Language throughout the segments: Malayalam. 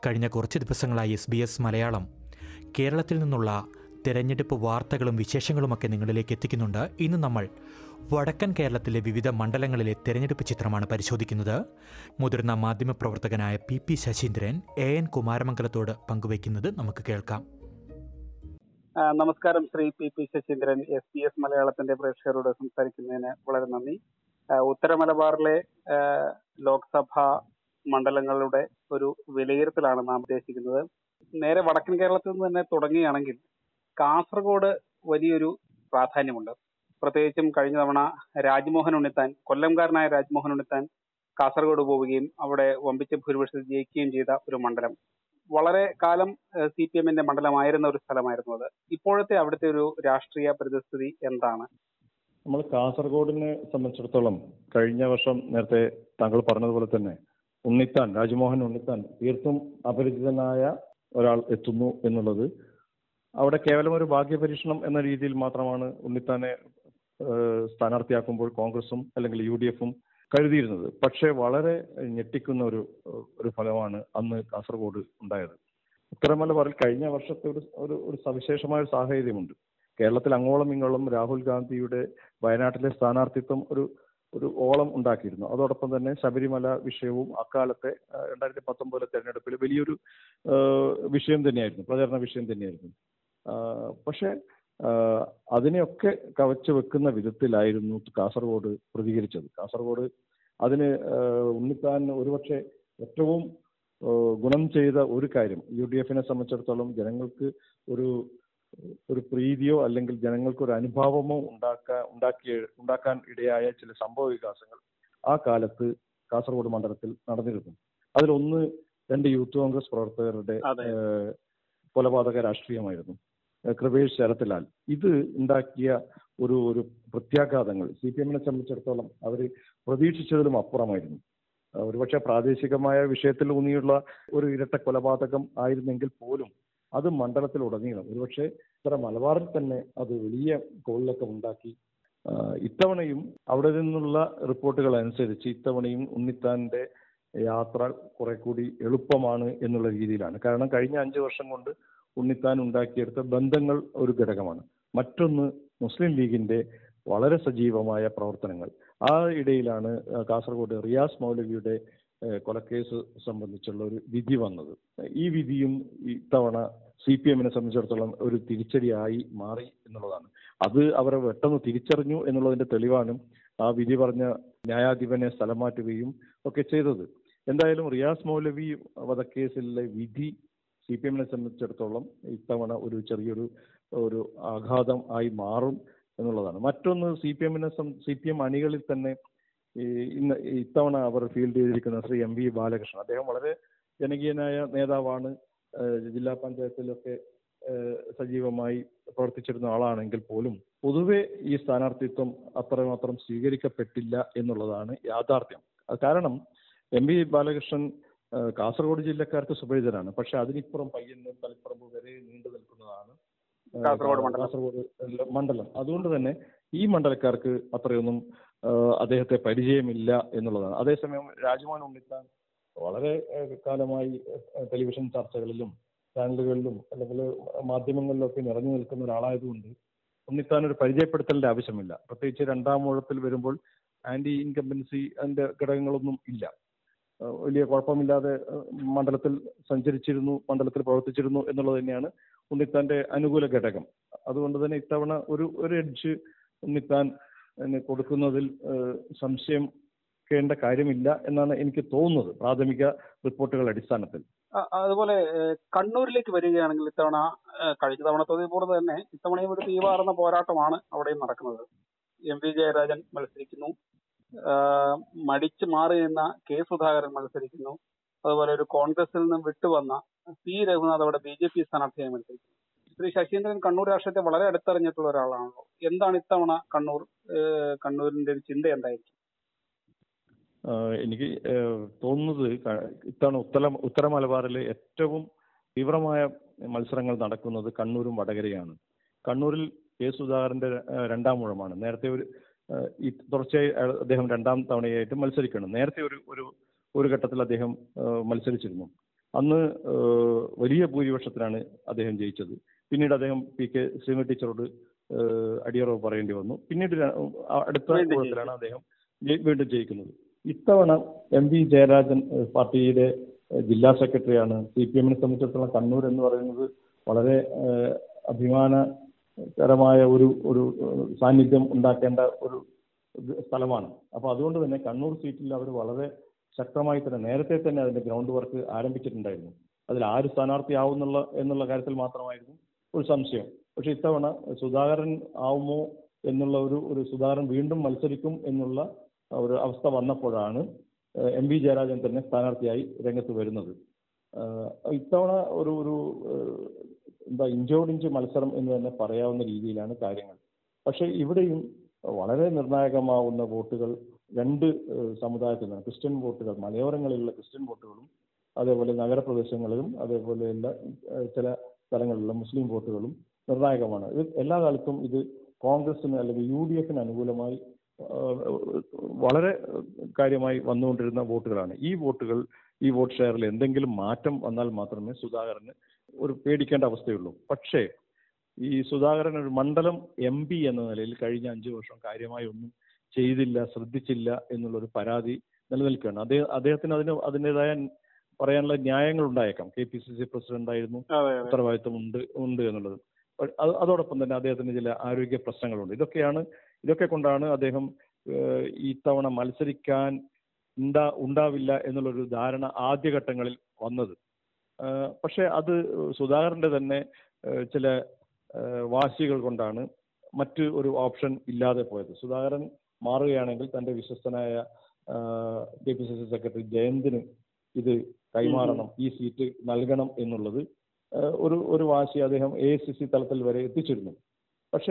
കഴിഞ്ഞ കുറച്ച് ദിവസങ്ങളായി SBS മലയാളം കേരളത്തിൽ നിന്നുള്ള തെരഞ്ഞെടുപ്പ് വാർത്തകളും വിശേഷങ്ങളുമൊക്കെ നിങ്ങളിലേക്ക് എത്തിക്കുന്നുണ്ട്. ഇന്ന് നമ്മൾ വടക്കൻ കേരളത്തിലെ വിവിധ മണ്ഡലങ്ങളിലെ തെരഞ്ഞെടുപ്പ് ചിത്രമാണ് പരിശോധിക്കുന്നത്. മുതിർന്ന മാധ്യമപ്രവർത്തകനായ പി ശശീന്ദ്രൻ AN കുമാരമംഗലത്തോട് പങ്കുവയ്ക്കുന്നത് നമുക്ക് കേൾക്കാം. നമസ്കാരം ശ്രീ പി ശശീന്ദ്രൻ. SBS മലയാളത്തിന്റെ പ്രേക്ഷകരോട് സംസാരിക്കുന്നതിന് വളരെ നന്ദി. ഉത്തര മലബാറിലെ ലോക്സഭാ മണ്ഡലങ്ങളുടെ ഒരു വിലയിരുത്തലാണ് നാം ഉദ്ദേശിക്കുന്നത്. നേരെ വടക്കൻ കേരളത്തിൽ നിന്ന് തന്നെ തുടങ്ങുകയാണെങ്കിൽ കാസർഗോഡ് വലിയൊരു പ്രാധാന്യമുണ്ട്. പ്രത്യേകിച്ചും കഴിഞ്ഞ തവണ രാജ്മോഹൻ ഉണ്ണിത്താൻ, കൊല്ലംകാരനായ രാജ്മോഹൻ ഉണ്ണിത്താൻ കാസർഗോഡ് പോവുകയും അവിടെ വമ്പിച്ച ഭൂരിപക്ഷത്തിൽ ജയിക്കുകയും ചെയ്ത ഒരു മണ്ഡലം. വളരെ കാലം CPM-ന്റെ മണ്ഡലമായിരുന്ന ഒരു സ്ഥലമായിരുന്നു അത്. ഇപ്പോഴത്തെ അവിടുത്തെ ഒരു രാഷ്ട്രീയ പരിതസ്ഥിതി എന്താണ്? നമ്മൾ കാസർഗോഡിനെ സംബന്ധിച്ചിടത്തോളം കഴിഞ്ഞ വർഷം നേരത്തെ താങ്കൾ പറഞ്ഞതുപോലെ തന്നെ രാജ്മോഹൻ ഉണ്ണിത്താൻ തീർത്തും അപരിചിതനായ ഒരാൾ എത്തുന്നു എന്നുള്ളത് അവിടെ കേവലം ഒരു ഭാഗ്യപരീക്ഷണം എന്ന രീതിയിൽ മാത്രമാണ് ഉണ്ണിത്താനെ സ്ഥാനാർത്ഥിയാക്കുമ്പോൾ കോൺഗ്രസും അല്ലെങ്കിൽ UDF-ഉം കരുതിയിരുന്നത്. പക്ഷേ വളരെ ഞെട്ടിക്കുന്ന ഒരു ഫലമാണ് അന്ന് കാസർഗോഡ് ഉണ്ടായത്. ഉത്തര മലബാറിൽ കഴിഞ്ഞ വർഷത്തെ ഒരു സവിശേഷമായ ഒരു സാഹചര്യമുണ്ട്. കേരളത്തിൽ അങ്ങോളം ഇങ്ങോളം രാഹുൽ ഗാന്ധിയുടെ വയനാട്ടിലെ സ്ഥാനാർത്ഥിത്വം ഒരു ഓളം ഉണ്ടാക്കിയിരുന്നു. അതോടൊപ്പം തന്നെ ശബരിമല വിഷയവും അക്കാലത്തെ 2019 തെരഞ്ഞെടുപ്പിൽ വലിയൊരു വിഷയം തന്നെയായിരുന്നു, പ്രചാരണ വിഷയം തന്നെയായിരുന്നു. പക്ഷേ അതിനെയൊക്കെ കവച്ചു വെക്കുന്ന വിധത്തിലായിരുന്നു കാസർഗോഡ് പ്രതികരിച്ചത്. കാസർഗോഡ് അതിന് ഉണ്ണിത്താൻ ഒരുപക്ഷെ ഏറ്റവും ഗുണം ചെയ്ത ഒരു കാര്യം, UDF-നെ സംബന്ധിച്ചിടത്തോളം ജനങ്ങൾക്ക് ഒരു പ്രീതിയോ അല്ലെങ്കിൽ ജനങ്ങൾക്ക് ഒരു അനുഭാവമോ ഉണ്ടാക്കാൻ ഇടയായ ചില സംഭവ വികാസങ്ങൾ ആ കാലത്ത് കാസർഗോഡ് മണ്ഡലത്തിൽ നടന്നിരുന്നു. അതിലൊന്ന് 2 യൂത്ത് കോൺഗ്രസ് പ്രവർത്തകരുടെ കൊലപാതക രാഷ്ട്രീയമായിരുന്നു. കൃപേഷ് ശരത്ലാൽ. ഇത് ഉണ്ടാക്കിയ ഒരു പ്രത്യാഘാതങ്ങൾ CPM-നെ സംബന്ധിച്ചിടത്തോളം അവർ പ്രതീക്ഷിച്ചതിലും അപ്പുറമായിരുന്നു. ഒരുപക്ഷെ പ്രാദേശികമായ വിഷയത്തിൽ ഊന്നിയുള്ള ഒരു ഇരട്ട കൊലപാതകം ആയിരുന്നെങ്കിൽ പോലും അത് മണ്ഡലത്തിലുടനീളം ഒരുപക്ഷെ ഇത്ര മലബാറിൽ തന്നെ അത് വലിയ കോളിളക്കം ഉണ്ടാക്കി. ഇത്തവണയും അവിടെ നിന്നുള്ള റിപ്പോർട്ടുകൾ അനുസരിച്ച് ഇത്തവണയും ഉണ്ണിത്താന്റെ യാത്ര കുറെ കൂടി എളുപ്പമാണ് എന്നുള്ള രീതിയിലാണ്. കാരണം കഴിഞ്ഞ 5 വർഷം കൊണ്ട് ഉണ്ണിത്താൻ ഉണ്ടാക്കിയെടുത്ത ബന്ധങ്ങൾ ഒരു ഘടകമാണ്. മറ്റൊന്ന് മുസ്ലിം ലീഗിന്റെ വളരെ സജീവമായ പ്രവർത്തനങ്ങൾ. ആ ഇടയിലാണ് കാസർഗോഡ് റിയാസ് മൗലവിയുടെ കൊലക്കേസ് സംബന്ധിച്ചുള്ള ഒരു വിധി വന്നത്. ഈ വിധിയും ഇത്തവണ CPM-നെ സംബന്ധിച്ചിടത്തോളം ഒരു തിരിച്ചടിയായി മാറി എന്നുള്ളതാണ്. അത് അവർ പെട്ടെന്ന് തിരിച്ചറിഞ്ഞു എന്നുള്ളതിന്റെ തെളിവാണ് ആ വിധി പറഞ്ഞ ന്യായാധിപനെ സ്ഥലം മാറ്റുകയും ഒക്കെ ചെയ്തത്. എന്തായാലും റിയാസ് മൗലവി വധക്കേസിലെ വിധി CPM-നെ സംബന്ധിച്ചിടത്തോളം ഇത്തവണ ഒരു ചെറിയൊരു ആഘാതം ആയി മാറും എന്നുള്ളതാണ്. മറ്റൊന്ന് CPM അണികളിൽ തന്നെ ഇത്തവണ അവർ ഫീൽഡ് ചെയ്തിരിക്കുന്ന ശ്രീ MV ബാലകൃഷ്ണൻ. അദ്ദേഹം വളരെ ജനകീയനായ നേതാവാണ്. ജില്ലാ പഞ്ചായത്തിലൊക്കെ സജീവമായി പ്രവർത്തിച്ചിരുന്ന ആളാണെങ്കിൽ പോലും പൊതുവെ ഈ സ്ഥാനാർത്ഥിത്വം അത്രമാത്രം സ്വീകരിക്കപ്പെട്ടില്ല എന്നുള്ളതാണ് യാഥാർത്ഥ്യം. കാരണം MV ബാലകൃഷ്ണൻ കാസർഗോഡ് ജില്ലക്കാർക്ക് സുപരിചിതനാണ്. പക്ഷെ അതിനിപ്പുറം പയ്യന്നൂർ, തളിപ്പറമ്പ് വരെ നീണ്ടു നിൽക്കുന്നതാണ് കാസർഗോഡ് മണ്ഡലം. അതുകൊണ്ട് തന്നെ ഈ മണ്ഡലക്കാർക്ക് അത്രയൊന്നും അദ്ദേഹത്തെ പരിചയമില്ല എന്നുള്ളതാണ്. അതേസമയം രാജ്മോഹൻ ഉണ്ണിത്താൻ വളരെ കാലമായി ടെലിവിഷൻ ചർച്ചകളിലും ചാനലുകളിലും അല്ലെങ്കിൽ മാധ്യമങ്ങളിലൊക്കെ നിറഞ്ഞു നിൽക്കുന്ന ഒരാളായതുകൊണ്ട് ഉണ്ണിത്താൻ ഒരു പരിചയപ്പെടുത്തലിന്റെ ആവശ്യമില്ല. പ്രത്യേകിച്ച് 2ാം ഊഴത്തിൽ വരുമ്പോൾ ആന്റി ഇൻകംബൻസി അതിന്റെ ഘടകങ്ങളൊന്നും ഇല്ല. വലിയ കുഴപ്പമില്ലാതെ മണ്ഡലത്തിൽ മണ്ഡലത്തിൽ പ്രവർത്തിച്ചിരുന്നു എന്നുള്ളത് തന്നെയാണ് ഉണ്ണിത്താന്റെ അനുകൂല ഘടകം. അതുകൊണ്ട് തന്നെ ഇത്തവണ ഒരു എഡ്ജ് ഉണ്ണിത്താൻ കൊടുക്കുന്നതിൽ സംശയം േണ്ട കാര്യമില്ല എന്നാണ് എനിക്ക് തോന്നുന്നത്, പ്രാഥമിക റിപ്പോർട്ടുകളുടെ അടിസ്ഥാനത്തിൽ. അതുപോലെ കണ്ണൂരിലേക്ക് വരികയാണെങ്കിൽ ഇത്തവണ കഴിഞ്ഞ തവണത്തെ പോലെ തന്നെ ഇത്തവണയും ഒരു തീവാർന്ന പോരാട്ടമാണ് അവിടെയും നടക്കുന്നത്. MV ജയരാജൻ മത്സരിക്കുന്നു, മടിച്ചു മാറി നിന്ന K സുധാകരൻ മത്സരിക്കുന്നു. അതുപോലെ ഒരു കോൺഗ്രസിൽ നിന്നും വിട്ടുവന്ന P രഘുനാഥ് അവിടെ BJP സ്ഥാനാർത്ഥിയായി മത്സരിക്കുന്നു. ശ്രീ ശശീന്ദ്രൻ കണ്ണൂർ രാഷ്ട്രീയത്തെ വളരെ അടുത്തറിഞ്ഞിട്ടുള്ള ഒരാളാണല്ലോ. എന്താണ് ഇത്തവണ കണ്ണൂരിന്റെ ഒരു ചിന്ത എന്തായിരിക്കും? എനിക്ക് തോന്നുന്നത് ഇത്തവണ ഉത്തര മലബാറിലെ ഏറ്റവും തീവ്രമായ മത്സരങ്ങൾ നടക്കുന്നത് കണ്ണൂരും വടകരയാണ്. കണ്ണൂരിൽ K സുധാകരന്റെ 2ാം ഊഴമാണ്. നേരത്തെ തുടർച്ചയായി അദ്ദേഹം 2ാം തവണയായിട്ട് മത്സരിക്കണം. നേരത്തെ ഒരു ഘട്ടത്തിൽ അദ്ദേഹം മത്സരിച്ചിരുന്നു. അന്ന് വലിയ ഭൂരിപക്ഷത്തിനാണ് അദ്ദേഹം ജയിച്ചത്. പിന്നീട് അദ്ദേഹം പി കെ ശ്രീമതി ടീച്ചറോട് അടിയറവ് പറയേണ്ടി വന്നു. പിന്നീട് അടുത്ത ഊഴത്തിലാണ് അദ്ദേഹം വീണ്ടും ജയിക്കുന്നത്. ഇത്തവണ എം വി ജയരാജൻ പാർട്ടിയുടെ ജില്ലാ സെക്രട്ടറിയാണ്. CPM-നെ സംബന്ധിച്ചിടത്തോളം കണ്ണൂർ എന്ന് പറയുന്നത് വളരെ അഭിമാനകരമായ ഒരു സാന്നിധ്യം ഉണ്ടാക്കേണ്ട ഒരു സ്ഥലമാണ്. അപ്പോൾ അതുകൊണ്ട് തന്നെ കണ്ണൂർ സീറ്റിൽ അവർ വളരെ ശക്തമായി തന്നെ നേരത്തെ തന്നെ അതിന്റെ ഗ്രൗണ്ട് വർക്ക് ആരംഭിച്ചിട്ടുണ്ടായിരുന്നു. അതിൽ ആര് സ്ഥാനാർത്ഥിയാവും എന്നുള്ള കാര്യത്തിൽ മാത്രമായിരുന്നു ഒരു സംശയം. പക്ഷെ ഇത്തവണ സുധാകരൻ ആവുമോ എന്നുള്ള ഒരു സുധാകരൻ വീണ്ടും മത്സരിക്കും എന്നുള്ള ഒരു അവസ്ഥ വന്നപ്പോഴാണ് എം വി ജയരാജൻ തന്നെ സ്ഥാനാർത്ഥിയായി രംഗത്ത് വരുന്നത്. ഇത്തവണ ഒരു ഇഞ്ചോടിഞ്ച് മത്സരം എന്ന് തന്നെ പറയാവുന്ന രീതിയിലാണ് കാര്യങ്ങൾ. പക്ഷെ ഇവിടെയും വളരെ നിർണായകമാവുന്ന വോട്ടുകൾ രണ്ട് സമുദായത്തിൽ നിന്നാണ്. ക്രിസ്ത്യൻ വോട്ടുകൾ, മലയോരങ്ങളിലുള്ള ക്രിസ്ത്യൻ വോട്ടുകളും അതേപോലെ നഗരപ്രദേശങ്ങളിലും അതേപോലെയുള്ള ചില സ്ഥലങ്ങളിലുള്ള മുസ്ലിം വോട്ടുകളും നിർണായകമാണ്. ഇത് എല്ലാ കാലത്തും ഇത് കോൺഗ്രസിന് അല്ലെങ്കിൽ UDF-ന് അനുകൂലമായി വളരെ കാര്യമായി വന്നുകൊണ്ടിരുന്ന വോട്ടുകളാണ്. ഈ വോട്ട് ഷെയറിൽ എന്തെങ്കിലും മാറ്റം വന്നാൽ മാത്രമേ സുധാകരന് ഒരു പേടിക്കേണ്ട അവസ്ഥയുള്ളൂ. പക്ഷേ ഈ സുധാകരൻ ഒരു മണ്ഡലം MP എന്ന നിലയിൽ കഴിഞ്ഞ 5 വർഷം കാര്യമായി ഒന്നും ചെയ്തില്ല, ശ്രദ്ധിച്ചില്ല എന്നുള്ളൊരു പരാതി നിലനിൽക്കുകയാണ്. അദ്ദേഹത്തിന് അതിൻ്റെതായ പറയാനുള്ള ന്യായങ്ങൾ ഉണ്ടായേക്കാം. KPCC പ്രസിഡന്റ് ആയിരുന്നു, ഉത്തരവാദിത്വം ഉണ്ട് എന്നുള്ളത്. അതോടൊപ്പം തന്നെ അദ്ദേഹത്തിന് ചില ആരോഗ്യ പ്രശ്നങ്ങളുണ്ട്. ഇതൊക്കെ കൊണ്ടാണ് അദ്ദേഹം ഇത്തവണ മത്സരിക്കാൻ ഉണ്ടാവില്ല എന്നുള്ളൊരു ധാരണ ആദ്യഘട്ടങ്ങളിൽ വന്നത്. പക്ഷെ അത് സുധാകരന്റെ തന്നെ ചില വാശികൾ കൊണ്ടാണ് മറ്റ് ഒരു ഓപ്ഷൻ ഇല്ലാതെ പോയത്. സുധാകരൻ മാറുകയാണെങ്കിൽ തന്റെ വിശ്വസ്തനായ KPCC സെക്രട്ടറി ജയന്തിന് ഇത് കൈമാറണം, ഈ സീറ്റ് നൽകണം എന്നുള്ളത് ഒരു വാശി അദ്ദേഹം AICC തലത്തിൽ വരെ എത്തിച്ചിരുന്നു. പക്ഷേ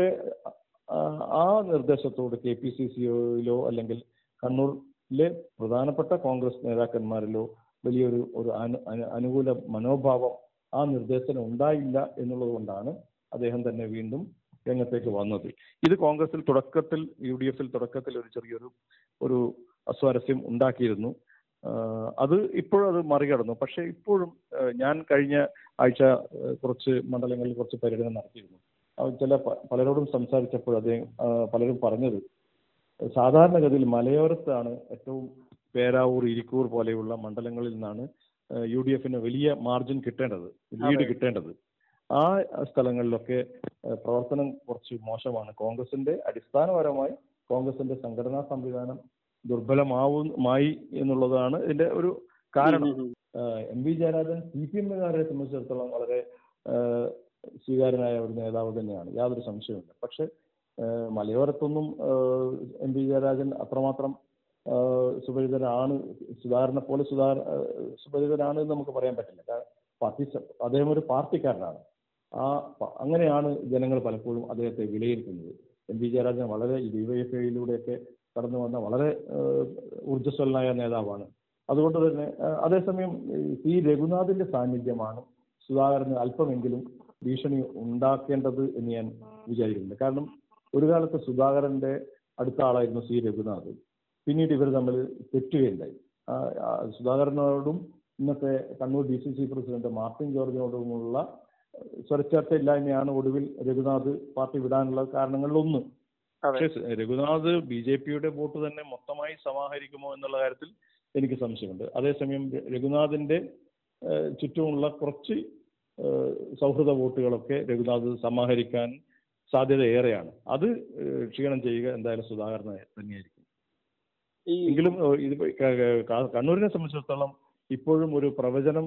ആ നിർദ്ദേശത്തോട് KPCC-യിലോ അല്ലെങ്കിൽ കണ്ണൂരിലെ പ്രധാനപ്പെട്ട കോൺഗ്രസ് നേതാക്കന്മാരിലോ വലിയൊരു അനുകൂല മനോഭാവം ആ നിർദ്ദേശത്തിന് ഉണ്ടായില്ല എന്നുള്ളത് കൊണ്ടാണ് അദ്ദേഹം തന്നെ വീണ്ടും രംഗത്തേക്ക് വന്നത്. ഇത് കോൺഗ്രസിൽ തുടക്കത്തിൽ, UDF-ൽ തുടക്കത്തിൽ ഒരു ചെറിയൊരു അസ്വാരസ്യം ഉണ്ടാക്കിയിരുന്നു. അത് ഇപ്പോഴും അത് മറികടന്നു. പക്ഷെ ഇപ്പോഴും ഞാൻ കഴിഞ്ഞ ആഴ്ച കുറച്ച് മണ്ഡലങ്ങളിൽ കുറച്ച് പര്യടനം നടത്തിയിരുന്നു. പലരോടും സംസാരിച്ചപ്പോൾ പലരും പറഞ്ഞത് സാധാരണഗതിയിൽ മലയോരത്താണ് ഏറ്റവും പേരാവൂർ, ഇരിക്കൂർ പോലെയുള്ള മണ്ഡലങ്ങളിൽ നിന്നാണ് UDF-ന് വലിയ മാർജിൻ കിട്ടേണ്ടത്, ലീഡ് കിട്ടേണ്ടത്. ആ സ്ഥലങ്ങളിലൊക്കെ പ്രവർത്തനം കുറച്ച് മോശമാണ്. അടിസ്ഥാനപരമായി കോൺഗ്രസിന്റെ സംഘടനാ സംവിധാനം ദുർബലമായി എന്നുള്ളതാണ് ഇതിന്റെ ഒരു കാരണം. എം വി ജയരാജൻ CPM-കാരെ സംബന്ധിച്ചിടത്തോളം വളരെ സ്വീകാര്യനായ ഒരു നേതാവ് തന്നെയാണ്, യാതൊരു സംശയവുമില്ല. പക്ഷെ മലയോരത്തൊന്നും എം വി ജയരാജൻ അത്രമാത്രം സുപരിചിതനാണ്, സുധാകരനെ പോലെ സുപരിചിതനാണ് എന്ന് നമുക്ക് പറയാൻ പറ്റില്ല. അദ്ദേഹം ഒരു പാർട്ടിക്കാരനാണ്. അങ്ങനെയാണ് ജനങ്ങൾ പലപ്പോഴും അദ്ദേഹത്തെ വിലയിരുത്തുന്നത്. എം വി ജയരാജൻ വളരെ DYFI-യിലൂടെയൊക്കെ കടന്നു വന്ന വളരെ ഊർജ്ജസ്വലനായ നേതാവാണ്. അതുകൊണ്ട് തന്നെ അതേസമയം രഘുനാഥിന്റെ സാന്നിധ്യമാണ് സുധാകരന് അല്പമെങ്കിലും ഭീഷണി ഉണ്ടാക്കേണ്ടത് എന്ന് ഞാൻ വിചാരിക്കുന്നുണ്ട്. കാരണം ഒരു കാലത്ത് സുധാകരന്റെ അടുത്ത ആളായിരുന്നു രഘുനാഥ്. പിന്നീട് ഇവർ തമ്മിൽ തെറ്റുകയുണ്ടായി. സുധാകരനോടും ഇന്നത്തെ കണ്ണൂർ DCC പ്രസിഡന്റ് മാർട്ടിൻ ജോർജിനോടുമുള്ള സ്വരച്ചേർച്ചയില്ലായ്മയാണ് ഒടുവിൽ രഘുനാഥ് പാർട്ടി വിടാനുള്ള കാരണങ്ങളിലൊന്ന്. പക്ഷേ രഘുനാഥ് BJP-യുടെ വോട്ട് തന്നെ മൊത്തമായി സമാഹരിക്കുമോ എന്നുള്ള കാര്യത്തിൽ എനിക്ക് സംശയമുണ്ട്. അതേസമയം രഘുനാഥിന്റെ ചുറ്റുമുള്ള കുറച്ച് സൗഹൃദ വോട്ടുകളൊക്കെ രഘുനാഥ് സമാഹരിക്കാൻ സാധ്യത ഏറെയാണ്. അത് ക്ഷീണം ചെയ്യുക എന്തായാലും സുധാകരൻ തന്നെയായിരിക്കും. എങ്കിലും ഇത് കണ്ണൂരിനെ സംബന്ധിച്ചിടത്തോളം ഇപ്പോഴും ഒരു പ്രവചനം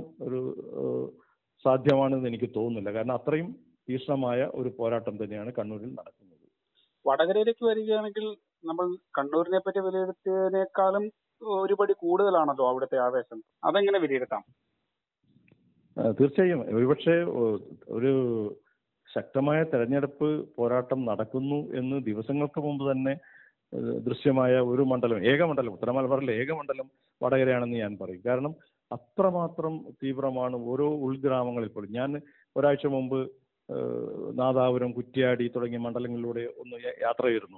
സാധ്യമാണെന്ന് എനിക്ക് തോന്നുന്നില്ല. കാരണം അത്രയും തീക്ഷ്ണമായ ഒരു പോരാട്ടം തന്നെയാണ് കണ്ണൂരിൽ നടക്കുന്നത്. വടകരയിലേക്ക് വരികയാണെങ്കിൽ നമ്മൾ കണ്ണൂരിനെ പറ്റി വിലയിരുത്തിയതിനേക്കാളും ഒരുപടി കൂടുതലാണല്ലോ അവിടുത്തെ ആവേശം. അതെങ്ങനെ വിലയിരുത്താം? തീർച്ചയായും ഒരുപക്ഷെ ഒരു ശക്തമായ തെരഞ്ഞെടുപ്പ് പോരാട്ടം നടക്കുന്നു എന്ന് ദിവസങ്ങൾക്ക് മുമ്പ് തന്നെ ദൃശ്യമായ ഒരു ഏകമണ്ഡലം ഉത്തര മലബാറിലെ ഏകമണ്ഡലം വടകരയാണെന്ന് ഞാൻ പറയും. കാരണം അത്രമാത്രം തീവ്രമാണ് ഓരോ ഉൾഗ്രാമങ്ങളിൽ പോലും. ഞാൻ ഒരാഴ്ച മുമ്പ് നാദാപുരം, കുറ്റ്യാടി തുടങ്ങിയ മണ്ഡലങ്ങളിലൂടെ ഒന്ന് യാത്ര ചെയ്തിരുന്നു.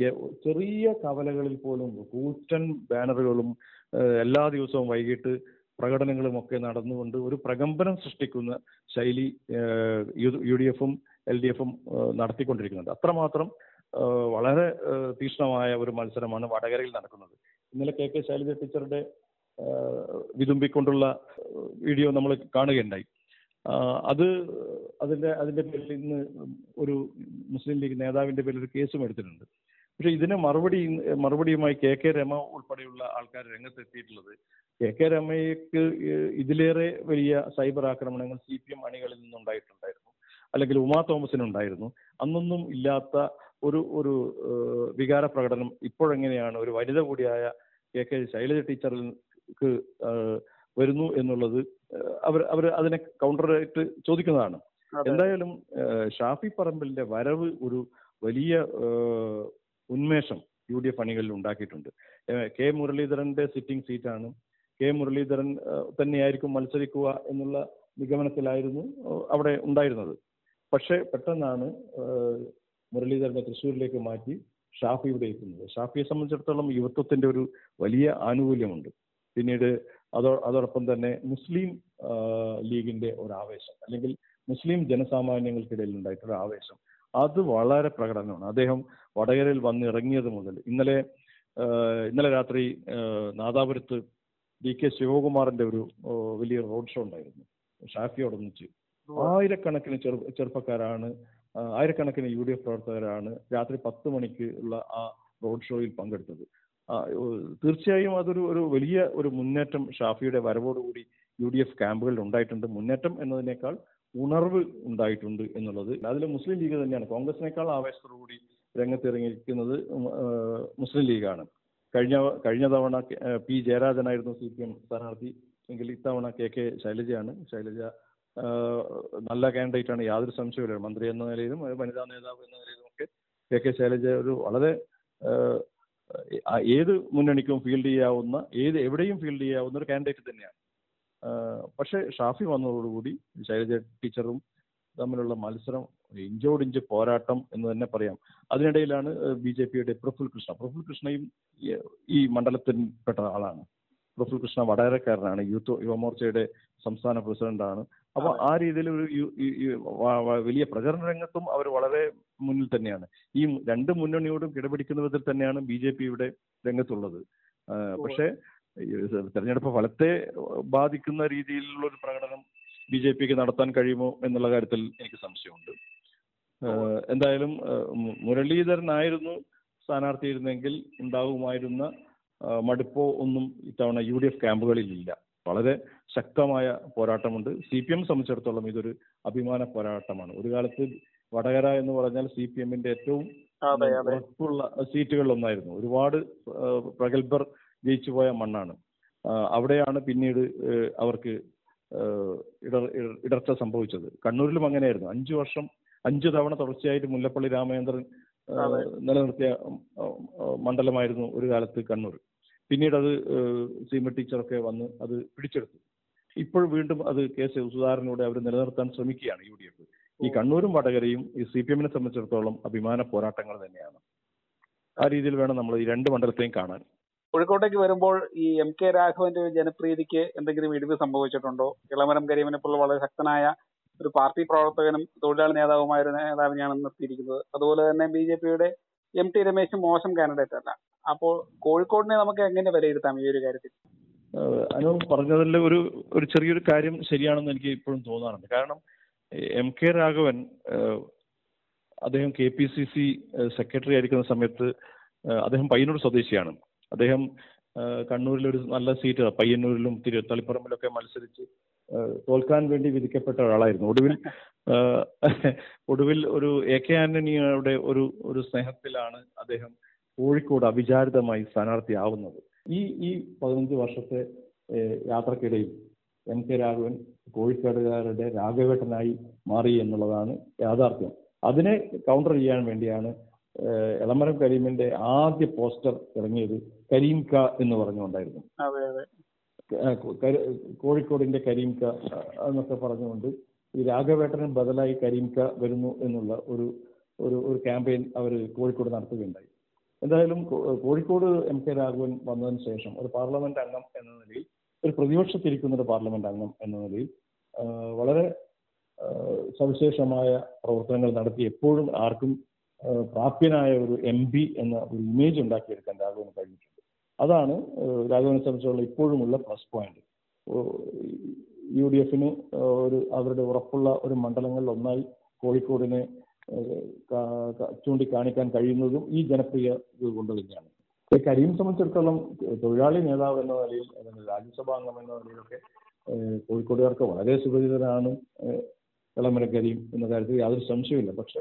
ചെറിയ കവലകളിൽ പോലും കൂറ്റൻ ബാനറുകളും എല്ലാ ദിവസവും വൈകിട്ട് പ്രകടനങ്ങളും ഒക്കെ നടന്നുകൊണ്ട് ഒരു പ്രകമ്പനം സൃഷ്ടിക്കുന്ന ശൈലി UDF-ഉം LDF-ഉം നടത്തിക്കൊണ്ടിരിക്കുന്നുണ്ട്. അത്രമാത്രം വളരെ തീക്ഷ്ണമായ ഒരു മത്സരമാണ് വടകരയിൽ നടക്കുന്നത്. ഇന്നലെ KK ശൈലജ ടീച്ചറുടെ വിതുമ്പിക്കൊണ്ടുള്ള വീഡിയോ നമ്മൾ കാണുകയുണ്ടായി. അത് അതിന്റെ പേരിൽ ഇന്ന് ഒരു മുസ്ലിം ലീഗ് നേതാവിന്റെ പേരിൽ ഒരു കേസും എടുത്തിട്ടുണ്ട്. പക്ഷെ ഇതിന് മറുപടിയുമായി KK രമ ഉൾപ്പെടെയുള്ള ആൾക്കാർ രംഗത്തെത്തിയിട്ടുള്ളത് KK രമയ്ക്ക് ഇതിലേറെ വലിയ സൈബർ ആക്രമണങ്ങൾ CPM അണികളിൽ നിന്നുണ്ടായിട്ടുണ്ടായിരുന്നു, അല്ലെങ്കിൽ ഉമാ തോമസിനുണ്ടായിരുന്നു. അന്നൊന്നും ഇല്ലാത്ത ഒരു വികാര പ്രകടനം ഇപ്പോഴെങ്ങനെയാണ് ഒരു വനിത കൂടിയായ KK ശൈലജ ടീച്ചർക്ക് വരുന്നു എന്നുള്ളത് അവർ അതിനെ കൗണ്ടറായിട്ട് ചോദിക്കുന്നതാണ്. എന്തായാലും ഷാഫി പറമ്പിലിന്റെ വരവ് ഒരു വലിയ ഉന്മേഷം UDF അണികളിൽ ഉണ്ടാക്കിയിട്ടുണ്ട്. K മുരളീധരന്റെ സിറ്റിംഗ് സീറ്റാണ്. K മുരളീധരൻ തന്നെയായിരിക്കും മത്സരിക്കുക എന്നുള്ള നിഗമനത്തിലായിരുന്നു അവിടെ ഉണ്ടായിരുന്നത്. പക്ഷെ പെട്ടെന്നാണ് മുരളീധരനെ തൃശ്ശൂരിലേക്ക് മാറ്റി ഷാഫി ഇവിടെ എത്തുന്നത്. ഷാഫിയെ സംബന്ധിച്ചിടത്തോളം യുവത്വത്തിന്റെ ഒരു വലിയ ആനുകൂല്യമുണ്ട്. പിന്നീട് അതോടൊപ്പം തന്നെ മുസ്ലിം ലീഗിന്റെ ഒരു ആവേശം, അല്ലെങ്കിൽ മുസ്ലിം ജനസാമാന്യങ്ങൾക്കിടയിൽ ഉണ്ടായിട്ടൊരു ആവേശം, അത് വളരെ പ്രകടനമാണ്. അദ്ദേഹം വടകരയിൽ വന്നിറങ്ങിയത് മുതൽ ഇന്നലെ രാത്രി നാദാപുരത്ത് DK ശിവകുമാറിന്റെ ഒരു വലിയ റോഡ് ഷോ ഉണ്ടായിരുന്നു ഷാഫിയോടൊന്നിച്ച്. ആയിരക്കണക്കിന് ചെറുപ്പക്കാരാണ്, ആയിരക്കണക്കിന് UDF പ്രവർത്തകരാണ് രാത്രി 10 മണിക്ക് ഉള്ള ആ റോഡ് ഷോയിൽ പങ്കെടുത്തത്. തീർച്ചയായും അതൊരു വലിയ ഒരു മുന്നേറ്റം ഷാഫിയുടെ വരവോടുകൂടി UDF ക്യാമ്പുകളിൽ ഉണ്ടായിട്ടുണ്ട്. മുന്നേറ്റം എന്നതിനേക്കാൾ ഉണർവ് ഉണ്ടായിട്ടുണ്ട് എന്നുള്ളത് അതിൽ മുസ്ലിം ലീഗ് തന്നെയാണ്. കോൺഗ്രസിനേക്കാൾ ആവേശത്തോടുകൂടി രംഗത്തിറങ്ങിയിരിക്കുന്നത് മുസ്ലിം ലീഗാണ്. കഴിഞ്ഞ തവണ P ജയരാജനായിരുന്നു CPM സ്ഥാനാർത്ഥി എങ്കിൽ ഇത്തവണ KK ശൈലജയാണ്. ശൈലജ നല്ല കാൻഡിഡേറ്റ് ആണ്, യാതൊരു സംശയമില്ല. മന്ത്രി എന്ന നിലയിലും വനിതാ നേതാവ് എന്ന നിലയിലും ഒക്കെ KK ശൈലജ ഒരു വളരെ ഏത് മുന്നണിക്കും ഫീൽഡ് ചെയ്യാവുന്ന, എവിടെയും ഫീൽഡ് ചെയ്യാവുന്ന ഒരു കാൻഡിഡേറ്റ് തന്നെയാണ്. പക്ഷേ ഷാഫി വന്നതോടുകൂടി ശൈലജ ടീച്ചറും തമ്മിലുള്ള മത്സരം ഇഞ്ചോടിഞ്ച് പോരാട്ടം എന്ന് തന്നെ പറയാം. അതിനിടയിലാണ് BJPയുടെ പ്രഫുൽ കൃഷ്ണയും ഈ മണ്ഡലത്തിൽപ്പെട്ട ആളാണ്. പ്രഫുൽ കൃഷ്ണ വടകരക്കാരനാണ്, യുവമോർച്ചയുടെ സംസ്ഥാന പ്രസിഡന്റാണ്. അപ്പൊ ആ രീതിയിൽ ഒരു വലിയ പ്രചരണ രംഗത്തും അവർ വളരെ മുന്നിൽ തന്നെയാണ്. ഈ രണ്ട് മുന്നണിയോടും കിടപിടിക്കുന്ന വിധത്തിൽ തന്നെയാണ് BJPയുടെ രംഗത്തുള്ളത്. പക്ഷേ തെരഞ്ഞെടുപ്പ് ഫലത്തെ ബാധിക്കുന്ന രീതിയിലുള്ള ഒരു പ്രകടനം BJPക്ക് നടത്താൻ കഴിയുമോ എന്നുള്ള കാര്യത്തിൽ എനിക്ക് സംശയമുണ്ട്. എന്തായാലും മുരളീധരനായിരുന്നു സ്ഥാനാർത്ഥിയിരുന്നെങ്കിൽ ഉണ്ടാവുമായിരുന്ന മടുപ്പോ ഒന്നും ഇത്തവണ UDF ക്യാമ്പുകളിൽ ഇല്ല. വളരെ ശക്തമായ പോരാട്ടമുണ്ട്. CPM സംബന്ധിച്ചിടത്തോളം ഇതൊരു അഭിമാന പോരാട്ടമാണ്. ഒരു കാലത്ത് വടകര എന്ന് പറഞ്ഞാൽ CPMന്റെ ഏറ്റവും ഉറപ്പുള്ള സീറ്റുകളിലൊന്നായിരുന്നു. ഒരുപാട് പ്രഗത്ഭർ ജയിച്ചു പോയ മണ്ണാണ്. അവിടെയാണ് പിന്നീട് അവർക്ക് ഇടർച്ച സംഭവിച്ചത്. കണ്ണൂരിലും അങ്ങനെയായിരുന്നു. 5 തവണ തുടർച്ചയായിട്ട് മുല്ലപ്പള്ളി രാമചന്ദ്രൻ നിലനിർത്തിയ മണ്ഡലമായിരുന്നു ഒരു കാലത്ത് കണ്ണൂർ. പിന്നീട് അത് സീമ ടീച്ചറൊക്കെ വന്ന് അത് പിടിച്ചെടുത്തു. ഇപ്പോൾ വീണ്ടും അത് സുധാകരനിലൂടെ അവർ നിലനിർത്താൻ ശ്രമിക്കുകയാണ് UDF. ഈ കണ്ണൂരും വടകരയും ഈ CPMനെ സംബന്ധിച്ചിടത്തോളം അഭിമാന പോരാട്ടങ്ങൾ തന്നെയാണ്. ആ രീതിയിൽ വേണം നമ്മൾ ഈ രണ്ട് മണ്ഡലത്തെയും കാണാൻ. കോഴിക്കോട്ടേക്ക് വരുമ്പോൾ ഈ MK രാഘവന്റെ ജനപ്രീതിക്ക് എന്തെങ്കിലും ഇടിവ് സംഭവിച്ചിട്ടുണ്ടോ? ഇളമരം കരീമിനെ പോലുള്ള വളരെ ശക്തനായ ഒരു പാർട്ടി പ്രവർത്തകനും തൊഴിലാളി നേതാവുമായ ഒരു നേതാവിനെയാണ് നിർത്തിയിരിക്കുന്നത്. അതുപോലെ തന്നെ BJPയുടെ MT രമേശ് മോശം കാൻഡിഡേറ്റ് അല്ല. അപ്പോൾ കോഴിക്കോടിനെ നമുക്ക് എങ്ങനെ വിലയിരുത്താം ഈ ഒരു കാര്യത്തിൽ? അനു പറഞ്ഞതിൽ ഒരു ചെറിയൊരു കാര്യം ശരിയാണെന്ന് എനിക്ക് ഇപ്പോഴും തോന്നാറുണ്ട്. കാരണം MK രാഘവൻ അദ്ദേഹം KPCC സെക്രട്ടറി ആയിരിക്കുന്ന സമയത്ത് അദ്ദേഹം പയ്യന്നൂർ സ്വദേശിയാണ്. അദ്ദേഹം കണ്ണൂരിലൊരു നല്ല സീറ്റ് പയ്യന്നൂരിലും തളിപ്പറമ്പിലൊക്കെ മത്സരിച്ച് തോൽക്കാൻ വേണ്ടി വിധിക്കപ്പെട്ട ഒരാളായിരുന്നു. ഒടുവിൽ ഒരു AK ആന്റണിയുടെ ഒരു സ്നേഹത്തിലാണ് അദ്ദേഹം കോഴിക്കോട് അവിചാരിതമായി സ്ഥാനാർത്ഥിയാവുന്നത്. ഈ 15 വർഷത്തെ യാത്രക്കിടയിൽ MK രാഘവൻ കോഴിക്കോടുകാരുടെ രാഘവേട്ടനായി മാറി എന്നുള്ളതാണ് യാഥാർത്ഥ്യം. അതിനെ കൗണ്ടർ ചെയ്യാൻ വേണ്ടിയാണ് എളമരം കരീമിന്റെ ആദ്യ പോസ്റ്റർ ഇറങ്ങിയത്. കരീം ക എന്ന് പറഞ്ഞുകൊണ്ടായിരുന്നു. കോഴിക്കോടിന്റെ കരീം ക എന്നൊക്കെ പറഞ്ഞുകൊണ്ട് ഈ രാഘവേട്ടന് ബദലായി കരീം ക വരുന്നു എന്നുള്ള ഒരു ക്യാമ്പയിൻ അവർ കോഴിക്കോട് നടത്തുകയുണ്ടായി. എന്തായാലും കോഴിക്കോട് MK രാഘവൻ വന്നതിന് ശേഷം ഒരു പാർലമെന്റ് അംഗം എന്ന നിലയിൽ ഒരു പ്രതിപക്ഷത്തിരിക്കുന്ന ഒരു പാർലമെന്റ് അംഗം എന്ന നിലയിൽ വളരെ സവിശേഷമായ പ്രവർത്തനങ്ങൾ നടത്തി എപ്പോഴും ആർക്കും പ്രാപ്യനായ ഒരു MP എന്ന ഒരു ഇമേജ് ഉണ്ടാക്കിയെടുക്കാൻ രാഘവന് കഴിഞ്ഞിട്ടുണ്ട്. അതാണ് രാഘവനെ സംബന്ധിച്ചുള്ള ഇപ്പോഴുമുള്ള പ്ലസ് പോയിന്റ്. UDF അവരുടെ ഉറപ്പുള്ള ഒരു മണ്ഡലങ്ങളിൽ ഒന്നായി കോഴിക്കോടിനെ ചൂണ്ടിക്കാണിക്കാൻ കഴിയുന്നതും ഈ ജനപ്രിയത കൊണ്ട് തന്നെയാണ്. കരീം സംബന്ധിച്ചിടത്തോളം തൊഴിലാളി നേതാവ് എന്ന നിലയിൽ അല്ലെങ്കിൽ രാജ്യസഭാ അംഗം എന്ന നിലയിലൊക്കെ കോഴിക്കോടുകാർക്ക് വളരെ സുപരിചിതരാണ് എളമരം കരീം എന്ന കാര്യത്തിൽ യാതൊരു സംശയമില്ല. പക്ഷെ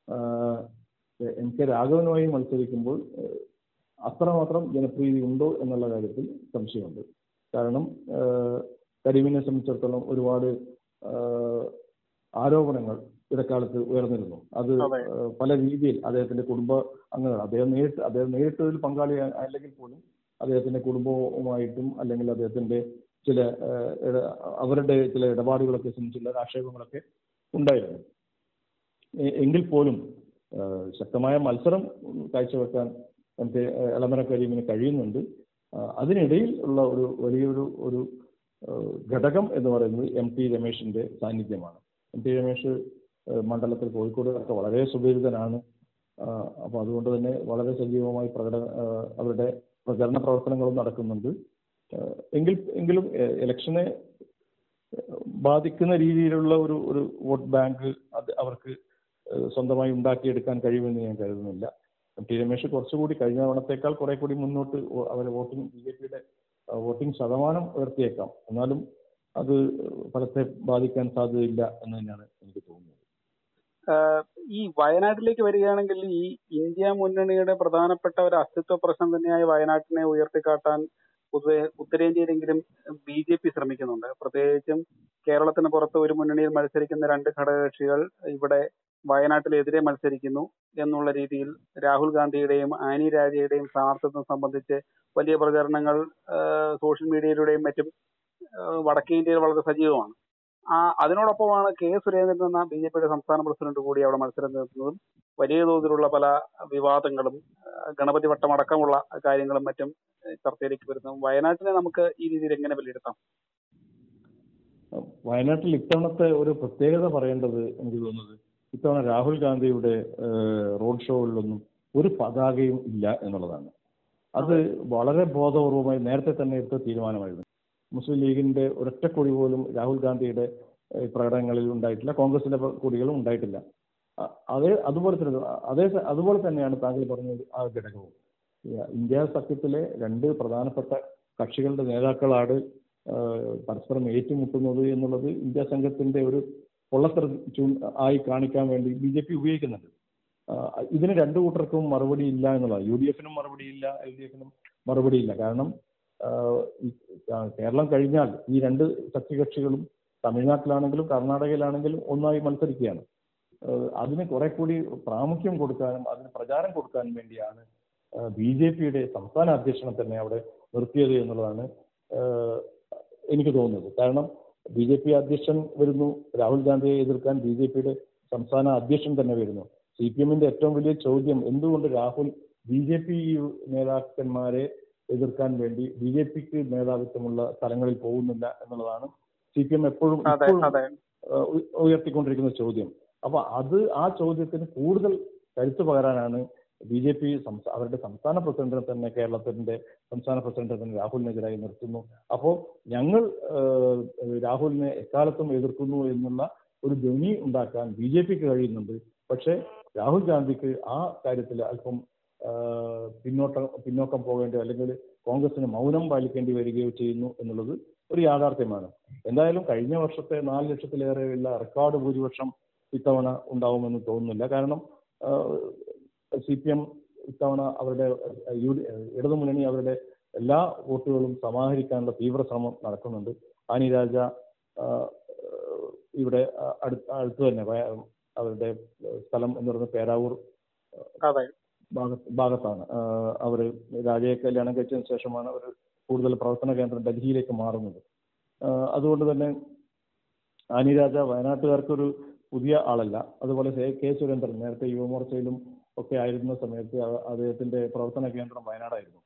MK രാഘവനുമായി മത്സരിക്കുമ്പോൾ അത്രമാത്രം ജനപ്രീതി ഉണ്ടോ എന്നുള്ള കാര്യത്തിൽ സംശയമുണ്ട്. കാരണം കരീമിനെ സംബന്ധിച്ചിടത്തോളം ഒരുപാട് ആരോപണങ്ങൾ ഇടക്കാലത്ത് ഉയർന്നിരുന്നു. അത് പല രീതിയിൽ അദ്ദേഹത്തിന്റെ കുടുംബ അംഗങ്ങൾ അദ്ദേഹം നേരിട്ടതിൽ പങ്കാളി അല്ലെങ്കിൽ പോലും അദ്ദേഹത്തിന്റെ കുടുംബവുമായിട്ടും അല്ലെങ്കിൽ അദ്ദേഹത്തിന്റെ അവരുടെ ചില ഇടപാടുകളൊക്കെ സംബന്ധിച്ചുള്ള ആക്ഷേപങ്ങളൊക്കെ ഉണ്ടായിരുന്നു. എങ്കിൽ പോലും ശക്തമായ മത്സരം കാഴ്ചവെക്കാൻ എളമരം കരീമിന് കഴിയുന്നുണ്ട്. അതിനിടയിൽ ഉള്ള ഒരു വലിയൊരു ഘടകം എന്ന് പറയുന്നത് MP രമേശിന്റെ സാന്നിധ്യമാണ്. MP രമേശ് മണ്ഡലത്തിൽ കോഴിക്കോടുകാർക്ക് വളരെ സുപരിചിതനാണ്. അപ്പോൾ അതുകൊണ്ട് തന്നെ വളരെ സജീവമായി അവരുടെ പ്രചരണ പ്രവർത്തനങ്ങളും നടക്കുന്നുണ്ട്. എങ്കിലും ഇലക്ഷനെ ബാധിക്കുന്ന രീതിയിലുള്ള ഒരു വോട്ട് ബാങ്ക് അവർക്ക് സ്വന്തമായി ഉണ്ടാക്കിയെടുക്കാൻ കഴിയുമെന്ന് ഞാൻ കരുതുന്നില്ല. MP രമേശ് കുറച്ചുകൂടി കഴിഞ്ഞ തവണത്തേക്കാൾ കുറെ കൂടി മുന്നോട്ട് അവരെ BJPയുടെ വോട്ടിംഗ് ശതമാനം ഉയർത്തിയേക്കാം. എന്നാലും അത് ഫലത്തെ ബാധിക്കാൻ സാധ്യതയില്ല എന്ന് തന്നെയാണ് എനിക്ക് തോന്നുന്നത്. ഈ വയനാട്ടിലേക്ക് വരികയാണെങ്കിൽ ഈ ഇന്ത്യ മുന്നണിയുടെ പ്രധാനപ്പെട്ട ഒരു അസ്തിത്വ പ്രശ്നം തന്നെയായ വയനാട്ടിനെ ഉയർത്തിക്കാട്ടാൻ പൊതുവെ ഉത്തരേന്ത്യയിലെങ്കിലും BJP ശ്രമിക്കുന്നുണ്ട്. പ്രത്യേകിച്ചും കേരളത്തിന് പുറത്ത് ഒരു മുന്നണിയിൽ മത്സരിക്കുന്ന 2 ഘടകകക്ഷികൾ ഇവിടെ വയനാട്ടിലെതിരെ മത്സരിക്കുന്നു എന്നുള്ള രീതിയിൽ രാഹുൽ ഗാന്ധിയുടെയും ആനി രാജയുടെയും സ്ഥാനാർത്ഥിത്വം സംബന്ധിച്ച് വലിയ പ്രചരണങ്ങൾ സോഷ്യൽ മീഡിയയിലൂടെയും മറ്റും വടക്കേ ഇന്ത്യയിൽ വളരെ സജീവമാണ്. അതിനോടൊപ്പമാണ് K. സുരേന്ദ്രൻ എന്ന BJPയുടെ സംസ്ഥാന പ്രസിഡന്റ് കൂടി അവിടെ മത്സരം നടത്തുന്നതും വലിയ തോതിലുള്ള പല വിവാദങ്ങളും ഗണപതി വട്ടം അടക്കമുള്ള കാര്യങ്ങളും മറ്റും ചർച്ചയിലേക്ക് വരുന്നതും. വയനാട്ടിനെ നമുക്ക് ഈ രീതിയിൽ എങ്ങനെ വിലയിരുത്താം? വയനാട്ടിൽ ഇത്തവണത്തെ ഒരു പ്രത്യേകത പറയേണ്ടത് എനിക്ക് തോന്നുന്നത് ഇത്തവണ രാഹുൽ ഗാന്ധിയുടെ റോഡ് ഷോകളിലൊന്നും ഒരു പതാകയും ഇല്ല എന്നുള്ളതാണ്. അത് വളരെ ബോധപൂർവമായി നേരത്തെ തന്നെ എടുത്ത തീരുമാനമായിരുന്നു. മുസ്ലിം ലീഗിന്റെ ഒരൊറ്റ കൊടി പോലും രാഹുൽ ഗാന്ധിയുടെ പ്രകടനങ്ങളിൽ ഉണ്ടായിട്ടില്ല. കോൺഗ്രസിന്റെ കൊടികളും ഉണ്ടായിട്ടില്ല. അതുപോലെ തന്നെയാണ് താങ്കൾ പറഞ്ഞത് ആ ഘടകവും. ഇന്ത്യ സഖ്യത്തിലെ 2 പ്രധാനപ്പെട്ട കക്ഷികളുടെ നേതാക്കളാണ് പരസ്പരം ഏറ്റുമുട്ടുന്നത് എന്നുള്ളത് ഇന്ത്യ സംഘത്തിന്റെ ഒരു പൊള്ളത്തരം ആയി കാണിക്കാൻ വേണ്ടി BJP ഉപയോഗിക്കുന്നുണ്ട്. ഇതിന് 2 കൂട്ടർക്കും മറുപടി ഇല്ല എന്നുള്ളത്. UDFനും മറുപടിയില്ല, LDFനും മറുപടിയില്ല. കാരണം കേരളം കഴിഞ്ഞാൽ ഈ 2 സഖ്യകക്ഷികളും തമിഴ്നാട്ടിലാണെങ്കിലും കർണാടകയിലാണെങ്കിലും ഒന്നായി മത്സരിക്കുകയാണ്. അതിന് കുറെ കൂടി പ്രാമുഖ്യം കൊടുക്കാനും അതിന് പ്രചാരം കൊടുക്കാനും വേണ്ടിയാണ് BJPയുടെ സംസ്ഥാന അധ്യക്ഷനെ തന്നെ അവിടെ നിർത്തിയത് എന്നുള്ളതാണ് എനിക്ക് തോന്നുന്നത്. കാരണം BJP അധ്യക്ഷൻ വരുന്നു, രാഹുൽ ഗാന്ധിയെ എതിർക്കാൻ BJPയുടെ സംസ്ഥാന അധ്യക്ഷൻ തന്നെ വരുന്നു. CPMന്റെ ഏറ്റവും വലിയ ചോദ്യം എന്തുകൊണ്ട് രാഹുൽ BJP നേതാക്കന്മാരെ എതിർക്കാൻ വേണ്ടി BJPക്ക് മേധാവിത്വമുള്ള സ്ഥലങ്ങളിൽ പോകുന്നില്ല എന്നുള്ളതാണ് CPM എപ്പോഴും ഉയർത്തിക്കൊണ്ടിരിക്കുന്ന ചോദ്യം. അപ്പൊ ആ ചോദ്യത്തിന് കൂടുതൽ കരുത്തു പകരാനാണ് BJP അവരുടെ സംസ്ഥാന പ്രസിഡന്റിനെ തന്നെ കേരളത്തിന്റെ സംസ്ഥാന പ്രസിഡന്റിനെ തന്നെ രാഹുലിനെതിരായി നിർത്തുന്നു. അപ്പോൾ ഞങ്ങൾ രാഹുലിനെ എക്കാലത്തും എതിർക്കുന്നു എന്നുള്ള ഒരു ധ്വനി ഉണ്ടാക്കാൻ BJPക്ക് കഴിയുന്നുണ്ട്. പക്ഷെ രാഹുൽ ഗാന്ധിക്ക് ആ കാര്യത്തിൽ അല്പം പിന്നോക്കം പോകേണ്ടി അല്ലെങ്കിൽ കോൺഗ്രസിന് മൗനം പാലിക്കേണ്ടി വരികയോ ചെയ്യുന്നു എന്നുള്ളത് ഒരു യാഥാർത്ഥ്യമാണ്. എന്തായാലും കഴിഞ്ഞ വർഷത്തെ 4 ലക്ഷത്തിലേറെയുള്ള റെക്കോർഡ് ഭൂരിപക്ഷം ഇത്തവണ ഉണ്ടാവുമെന്ന് തോന്നുന്നില്ല. കാരണം CPM ഇത്തവണ അവരുടെ ഇടതുമുന്നണി അവരുടെ എല്ലാ വോട്ടുകളും സമാഹരിക്കാനുള്ള തീവ്ര ശ്രമം നടക്കുന്നുണ്ട്. ആനി രാജ ഇവിടെ അടുത്ത് തന്നെ അവരുടെ സ്ഥലം എന്ന് പറയുന്നത് പേരാവൂർ ഭാഗത്താണ്. അവർ രാജയെ കല്യാണം കഴിച്ചതിന് ശേഷമാണ് അവർ കൂടുതൽ പ്രവർത്തന കേന്ദ്രം ഡൽഹിയിലേക്ക് മാറുന്നത്. അതുകൊണ്ട് തന്നെ ആനി രാജ വയനാട്ടുകാർക്കൊരു പുതിയ ആളല്ല. അതുപോലെ K. സുരേന്ദ്രൻ നേരത്തെ യുവമോർച്ചയിലും ഒക്കെ ആയിരുന്ന സമയത്ത് അദ്ദേഹത്തിന്റെ പ്രവർത്തന കേന്ദ്രം വയനാടായിരുന്നു.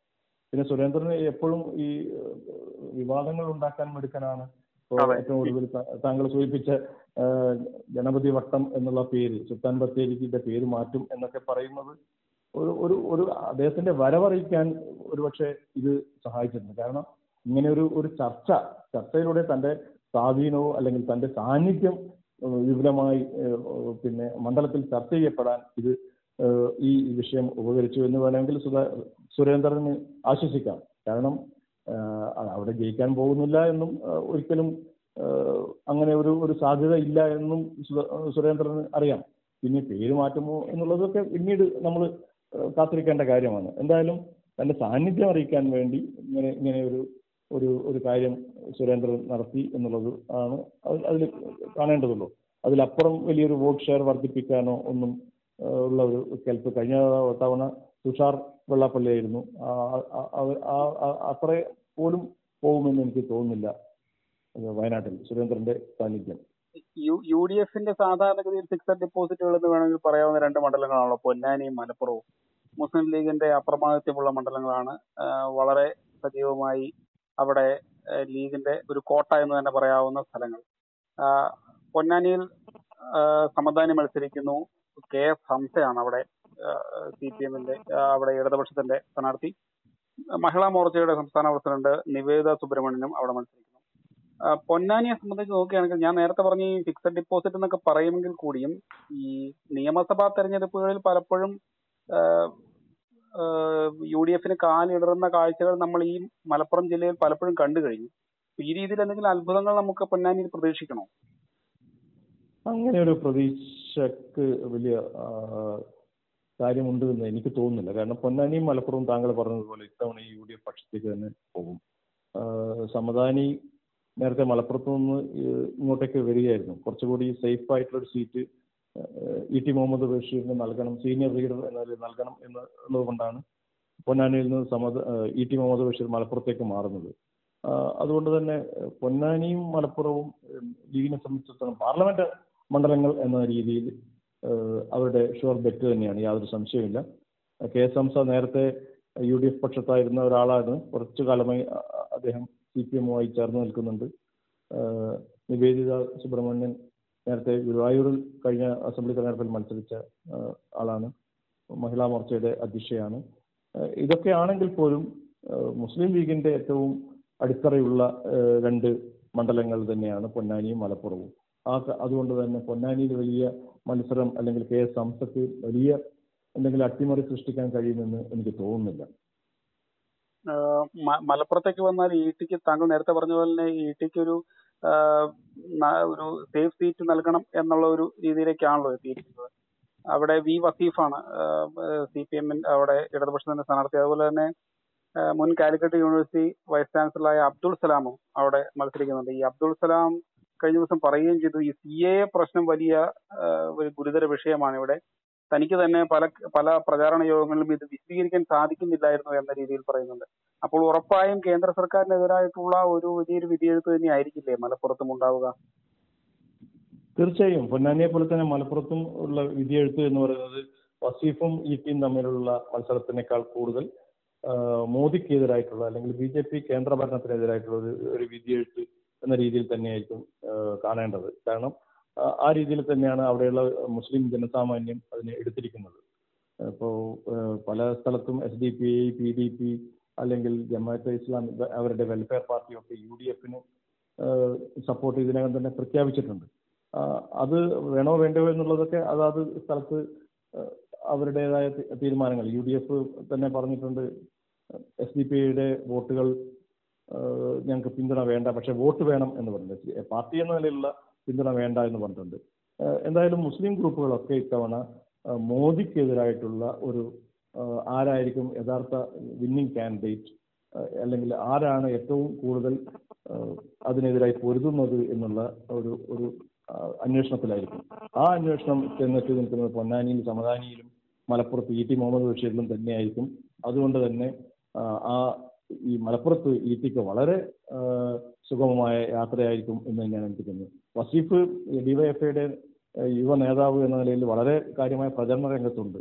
പിന്നെ സുരേന്ദ്രന് എപ്പോഴും ഈ വിവാദങ്ങൾ ഉണ്ടാക്കാൻ മിടുക്കനാണ്. ഇപ്പോൾ ഏറ്റവും ഒടുവിൽ താങ്കൾ സൂചിപ്പിച്ച ഗണപതി വട്ടം എന്നുള്ള പേര്, സുൽത്താൻ ബത്തേരിയുടെ പേര് മാറ്റും എന്നൊക്കെ പറയുന്നത് ഒരു ഒരു ഒരു അദ്ദേഹത്തിന്റെ വരവറിയിക്കാൻ ഒരുപക്ഷെ ഇത് സഹായിച്ചിട്ടുണ്ട്. കാരണം ഇങ്ങനെ ഒരു ചർച്ചയിലൂടെ തന്റെ സ്വാധീനവും അല്ലെങ്കിൽ തന്റെ സാന്നിധ്യം വിപുലമായി പിന്നെ മണ്ഡലത്തിൽ ചർച്ച ചെയ്യപ്പെടാൻ ഇത് ഈ വിഷയം ഉപകരിച്ചു എന്ന് വേണമെങ്കിൽ സുരേന്ദ്രന് ആശ്വസിക്കാം. കാരണം അവിടെ ജയിക്കാൻ പോകുന്നില്ല എന്നും ഒരിക്കലും അങ്ങനെ ഒരു സാധ്യത ഇല്ല എന്നും സുരേന്ദ്രന് അറിയാം. പിന്നെ പേര് മാറ്റുമോ എന്നുള്ളതൊക്കെ പിന്നീട് നമ്മൾ കാത്തിരിക്കേണ്ട കാര്യമാണ്. എന്തായാലും തന്റെ സാന്നിധ്യം അറിയിക്കാൻ വേണ്ടി ഇങ്ങനെ ഒരു കാര്യം സുരേന്ദ്രൻ നടത്തി എന്നുള്ളത് ആണ് അതിൽ കാണേണ്ടതുള്ളൂ. അതിലപ്പുറം വലിയൊരു വോട്ട് ഷെയർ വർദ്ധിപ്പിക്കാനോ ഒന്നും ഉള്ള ഒരു കെൽപ്പ് കഴിഞ്ഞ തവണ തുഷാർ വെള്ളാപ്പള്ളിയായിരുന്നു. അത്ര പോലും പോകുമെന്ന് എനിക്ക് തോന്നുന്നില്ല വയനാട്ടിൽ സുരേന്ദ്രന്റെ സാന്നിധ്യം. യു ഡി എഫിന്റെ സാധാരണഗതിയിൽ ഫിക്സഡ് ഡെപ്പോസിറ്റുകൾ എന്ന് വേണമെങ്കിൽ പറയാവുന്ന രണ്ട് മണ്ഡലങ്ങളാണല്ലോ പൊന്നാനിയും മലപ്പുറവും. മുസ്ലിം ലീഗിന്റെ അപ്രമാദിത്വമുള്ള മണ്ഡലങ്ങളാണ്. വളരെ സജീവമായി അവിടെ ലീഗിന്റെ ഒരു കോട്ട എന്ന് തന്നെ പറയാവുന്ന സ്ഥലങ്ങൾ. പൊന്നാനിയിൽ സമദാനി മത്സരിക്കുന്നു. കെ എസ് ഹംസയാണ് അവിടെ CPM-ന്റെ അവിടെ ഇടതുപക്ഷത്തിന്റെ സ്ഥാനാർത്ഥി. മഹിളാ മോർച്ചയുടെ സംസ്ഥാന പ്രസിഡന്റ് നിവേദിത സുബ്രഹ്മണ്യനും അവിടെ മത്സരിക്കുന്നു. പൊന്നാനിയെ സംബന്ധിച്ച് നോക്കുകയാണെങ്കിൽ ഞാൻ നേരത്തെ പറഞ്ഞ ഈ ഫിക്സഡ് ഡിപ്പോസിറ്റ് എന്നൊക്കെ പറയുമെങ്കിൽ കൂടിയും ഈ നിയമസഭാ തെരഞ്ഞെടുപ്പുകളിൽ പലപ്പോഴും UDF-ന് കാലിടറുന്ന കാഴ്ചകൾ നമ്മൾ ഈ മലപ്പുറം ജില്ലയിൽ പലപ്പോഴും കണ്ടു കഴിഞ്ഞു. ഈ രീതിയിൽ എന്തെങ്കിലും അത്ഭുതങ്ങൾ നമുക്ക് പൊന്നാനിയിൽ പ്രതീക്ഷിക്കണോ? അങ്ങനെ ഒരു പ്രതീക്ഷക്ക് വലിയ കാര്യമുണ്ട് എന്ന് എനിക്ക് തോന്നുന്നില്ല. കാരണം പൊന്നാനിയും മലപ്പുറവും താങ്കൾ പറഞ്ഞതുപോലെ ഇത്തവണ ഈ UDF പക്ഷത്തേക്ക് തന്നെ പോകും. സമദാനി നേരത്തെ മലപ്പുറത്ത് നിന്ന് ഇങ്ങോട്ടേക്ക് വരികയായിരുന്നു. കുറച്ചുകൂടി സേഫ് ആയിട്ടുള്ളൊരു സീറ്റ് ET മുഹമ്മദ് ബഷീറിന് നൽകണം, സീനിയർ ലീഡർ എന്നതിൽ നൽകണം എന്നുള്ളത് കൊണ്ടാണ് പൊന്നാനിയിൽ നിന്ന് ET മുഹമ്മദ് ബഷീർ മലപ്പുറത്തേക്ക് മാറുന്നത്. അതുകൊണ്ട് തന്നെ പൊന്നാനിയും മലപ്പുറവും ലീഗിനെ സംബന്ധിച്ചിടത്തോളം പാർലമെന്റ് മണ്ഡലങ്ങൾ എന്ന രീതിയിൽ അവരുടെ ഷുവർ ബെറ്റ് തന്നെയാണ്, യാതൊരു സംശയമില്ല. കെ എസ് ഹംസ നേരത്തെ UDF പക്ഷത്തായിരുന്ന ഒരാളാണ്. കുറച്ചു കാലമായി അദ്ദേഹം CPM-മായി ചേർന്ന് നിൽക്കുന്നുണ്ട്. നിവേദിത സുബ്രഹ്മണ്യൻ നേരത്തെ ഗുരുവായൂരിൽ കഴിഞ്ഞ അസംബ്ലി തെരഞ്ഞെടുപ്പിൽ മത്സരിച്ച ആളാണ്. മഹിളാ മോർച്ചയുടെ അധ്യക്ഷയാണ്. ഇതൊക്കെ ആണെങ്കിൽ പോലും മുസ്ലിം ലീഗിന്റെ ഏറ്റവും അടിത്തറയുള്ള രണ്ട് മണ്ഡലങ്ങൾ തന്നെയാണ് പൊന്നാനിയും മലപ്പുറവും. അതുകൊണ്ട് തന്നെ പൊന്നാനിയിൽ വലിയ മത്സരം അല്ലെങ്കിൽ കെ എസ് ഹംസക്ക് വലിയ എന്തെങ്കിലും അട്ടിമറി സൃഷ്ടിക്കാൻ കഴിയുമെന്ന് എനിക്ക് തോന്നുന്നില്ല. മലപ്പുറത്തേക്ക് വന്നാൽ ഈട്ടിക്ക് താങ്കൾ നേരത്തെ പറഞ്ഞ പോലെ തന്നെ ഈട്ടിക്ക് ഒരു സേഫ് സീറ്റ് നൽകണം എന്നുള്ള ഒരു രീതിയിലേക്കാണല്ലോ എത്തിയിരിക്കുന്നത്. അവിടെ വി വസീഫാണ് CPM അവിടെ ഇടതുപക്ഷത്തിന്റെ സ്ഥാനാർത്ഥി. അതുപോലെ തന്നെ മുൻ കാലിക്കറ്റ് യൂണിവേഴ്സിറ്റി വൈസ് ചാൻസലറായ അബ്ദുൾ സലാമും അവിടെ മത്സരിക്കുന്നുണ്ട്. ഈ അബ്ദുൾ സലാം കഴിഞ്ഞ ദിവസം പറയുകയും ചെയ്തു, ഈ CAA പ്രശ്നം വലിയ ഒരു ഗുരുതര വിഷയമാണ് ഇവിടെ. തനിക്ക് തന്നെ പല പ്രചാരണ യോഗങ്ങളിലും ഇത് വിശദീകരിക്കാൻ സാധിക്കുന്നില്ലായിരുന്നു എന്ന രീതിയിൽ പറയുന്നുണ്ട്. അപ്പോൾ ഉറപ്പായും കേന്ദ്ര സർക്കാരിനെതിരായിട്ടുള്ള വലിയൊരു വിധിയെഴുത്ത് തന്നെ ആയിരിക്കില്ലേ മലപ്പുറത്തും ഉണ്ടാവുക? തീർച്ചയായും പൊന്നാനിയെ പോലെ തന്നെ മലപ്പുറത്തും ഉള്ള വിധിയെഴുത്ത് എന്ന് പറയുന്നത് വസീഫും ET-യും തമ്മിലുള്ള മത്സരത്തിനേക്കാൾ കൂടുതൽ മോദിക്കെതിരായിട്ടുള്ള അല്ലെങ്കിൽ BJP കേന്ദ്ര ഭരണത്തിനെതിരായിട്ടുള്ള ഒരു വിധിയെഴുത്ത് എന്ന രീതിയിൽ തന്നെയായിരിക്കും കാണേണ്ടത്. കാരണം ആ രീതിയിൽ തന്നെയാണ് അവിടെയുള്ള മുസ്ലിം ജനസാമാന്യം അതിനെ എടുത്തിരിക്കുന്നത്. ഇപ്പോൾ പല സ്ഥലത്തും SDPI, PDP അല്ലെങ്കിൽ ജമാഅത്തെ ഇസ്ലാമി അവരുടെ വെൽഫെയർ പാർട്ടിയൊക്കെ UDF-ന് സപ്പോർട്ട് ഇതിനകം തന്നെ പ്രഖ്യാപിച്ചിട്ടുണ്ട്. അത് വേണോ വേണ്ടയോ എന്നുള്ളതൊക്കെ അതാത് സ്ഥലത്ത് അവരുടേതായ തീരുമാനങ്ങൾ. UDF തന്നെ പറഞ്ഞിട്ടുണ്ട് SDPI-യുടെ വോട്ടുകൾ ഞങ്ങൾക്ക് പിന്തുണ വേണ്ട, പക്ഷെ വോട്ട് വേണം എന്ന് പറഞ്ഞിട്ടുണ്ട്. പാർട്ടി എന്ന നിലയിലുള്ള പിന്തുണ വേണ്ട എന്ന് പറഞ്ഞിട്ടുണ്ട്. എന്തായാലും മുസ്ലിം ഗ്രൂപ്പുകളൊക്കെ ഇത്തവണ മോദിക്കെതിരായിട്ടുള്ള ആരായിരിക്കും യഥാർത്ഥ വിന്നിംഗ് കാൻഡിഡേറ്റ് അല്ലെങ്കിൽ ആരാണ് ഏറ്റവും കൂടുതൽ അതിനെതിരായി പൊരുതുന്നത് എന്നുള്ള ഒരു അന്വേഷണത്തിലായിരിക്കും. ആ അന്വേഷണം ചെന്നെത്തി നിൽക്കുന്നത് പൊന്നാനിയിലും സമദാനിയിലും മലപ്പുറത്ത് ET മുഹമ്മദ് ബഷീറിലും തന്നെയായിരിക്കും. അതുകൊണ്ട് തന്നെ ഈ മലപ്പുറത്ത് ET-ക്ക് വളരെ സുഗമമായ യാത്രയായിരിക്കും എന്ന് തന്നെയാണ് എനിക്ക് തോന്നുന്നത്. വസീഫ് DYFI-യുടെ യുവ നേതാവ് എന്ന നിലയിൽ വളരെ കാര്യമായ പ്രചരണ രംഗത്തുണ്ട്.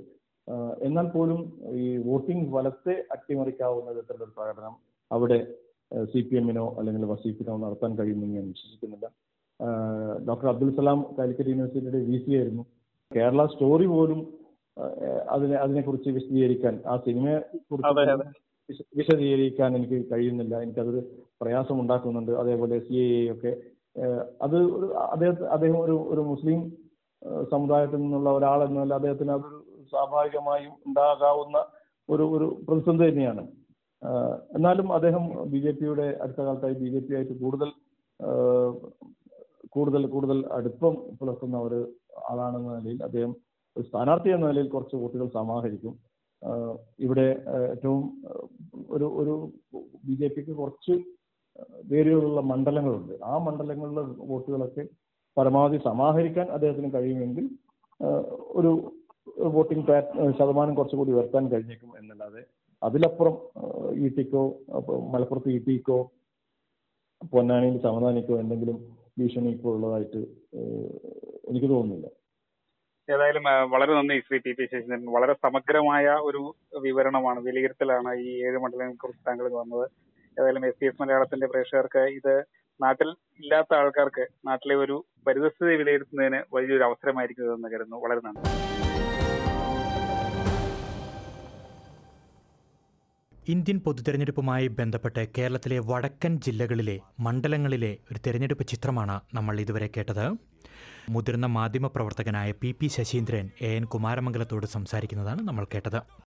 എന്നാൽ പോലും ഈ വോട്ടിംഗ് ഫലത്തെ അട്ടിമറിക്കാവുന്ന വിധത്തിലുള്ള ഒരു പ്രകടനം അവിടെ CPM-നോ അല്ലെങ്കിൽ വസീഫിനോ നടത്താൻ കഴിയുമെന്ന് ഞാൻ വിശ്വസിക്കുന്നില്ല. ഡോക്ടർ അബ്ദുൽ സലാം കാലിക്കറ്റ് യൂണിവേഴ്സിറ്റിയുടെ VC ആയിരുന്നു. കേരള സ്റ്റോറി പോലും അതിനെക്കുറിച്ച് വിശദീകരിക്കാൻ, ആ സിനിമയെ കുറിച്ച് വിശദീകരിക്കാൻ എനിക്ക് കഴിയുന്നില്ല. എനിക്കതൊരു പ്രയാസം ഉണ്ടാക്കുന്നുണ്ട്. അതേപോലെ CAA ഒക്കെ അത് അദ്ദേഹം ഒരു മുസ്ലിം സമുദായത്തിൽ നിന്നുള്ള ഒരാൾ എന്നല്ല, അദ്ദേഹത്തിന് അതൊരു സ്വാഭാവികമായും ഉണ്ടാകാവുന്ന ഒരു പ്രതിസന്ധി തന്നെയാണ്. എന്നാലും അദ്ദേഹം BJP-യുടെ അടുത്ത കാലത്തായി BJP-ആയിട്ട് കൂടുതൽ അടുപ്പം പുലർത്തുന്ന ഒരു ആളാണെന്ന നിലയിൽ അദ്ദേഹം ഒരു സ്ഥാനാർത്ഥി എന്ന നിലയിൽ കുറച്ച് വോട്ടുകൾ സമാഹരിക്കും. ഇവിടെ ഏറ്റവും ഒരു BJP-ക്ക് കുറച്ച് വേരുകളുള്ള മണ്ഡലങ്ങളുണ്ട്. ആ മണ്ഡലങ്ങളിലെ വോട്ടുകളൊക്കെ പരമാവധി സമാഹരിക്കാൻ അദ്ദേഹത്തിന് കഴിയുമെങ്കിൽ ഒരു വോട്ടിംഗ് ശതമാനം കുറച്ചുകൂടി ഉയർത്താൻ കഴിഞ്ഞേക്കും എന്നല്ലാതെ അതിലപ്പുറം ഈട്ടിക്കോ മലപ്പുറത്ത് ഈട്ടിക്കോ പൊന്നാനിയിൽ സമദാനിക്കോ എന്തെങ്കിലും ഭീഷണി ഇപ്പോൾ ഉള്ളതായിട്ട് എനിക്ക് തോന്നുന്നില്ല. ഏതായാലും വളരെ നന്ദി ശ്രീ TP ശശീന്ദ്രൻ. വളരെ സമഗ്രമായ ഒരു വിവരണമാണ്, വിലയിരുത്തലാണ് ഈ 7 മണ്ഡലങ്ങളെ കുറിച്ച് താങ്കൾ വന്നത്. ഏതായാലും SBS മലയാളത്തിന്റെ പ്രേക്ഷകർക്ക്, ഇത് നാട്ടിൽ ഇല്ലാത്ത ആൾക്കാർക്ക് നാട്ടിലെ ഒരു പരിതസ്ഥിതി വിലയിരുത്തുന്നതിന് വലിയൊരു അവസരമായിരിക്കും ഇതെന്ന് കരുതുന്നു. വളരെ നന്ദി. ഇന്ത്യൻ പൊതുതെരഞ്ഞെടുപ്പുമായി ബന്ധപ്പെട്ട് കേരളത്തിലെ വടക്കൻ ജില്ലകളിലെ മണ്ഡലങ്ങളിലെ ഒരു തെരഞ്ഞെടുപ്പ് ചിത്രമാണ് നമ്മൾ ഇതുവരെ കേട്ടത്. മുതിർന്ന മാധ്യമപ്രവർത്തകനായ PP ശശീന്ദ്രൻ AN കുമാരമംഗലത്തോട് സംസാരിക്കുന്നതാണ് നമ്മൾ കേട്ടത്.